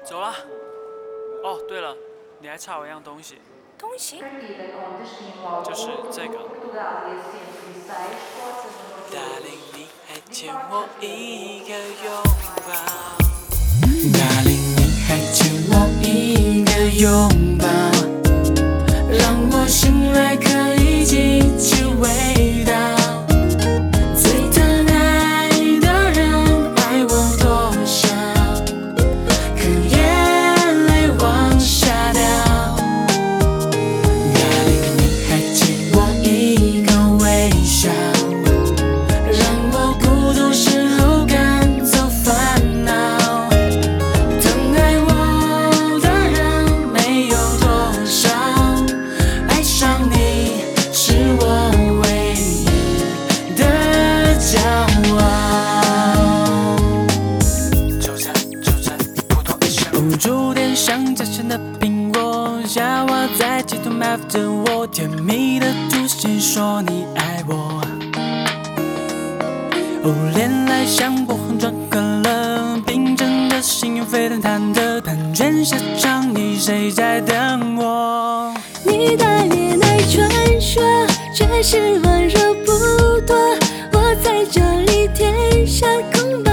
走了。哦，对了，你还差我一样东西， 东西？ 就是这个。Darling，你还欠我一个拥抱。Darling，你还欠我一个拥抱，让我醒来可以记起味道。最疼爱的人爱我多少，可眼泪往下掉。Darling，你还欠我一个微笑，让我孤独时候赶走烦恼。疼爱我的人没有多少，爱上你是我唯一的骄傲。纠缠纠缠，不多一想。注定像夹心的苹果，下滑在街头埋伏着我，甜蜜的吐息说你爱我。恋爱像波横撞可乐，冰镇的心又沸腾忐忑，盘旋下场，你谁在等我？ 你的恋爱传说，却是温柔不多。我在这里填下空白。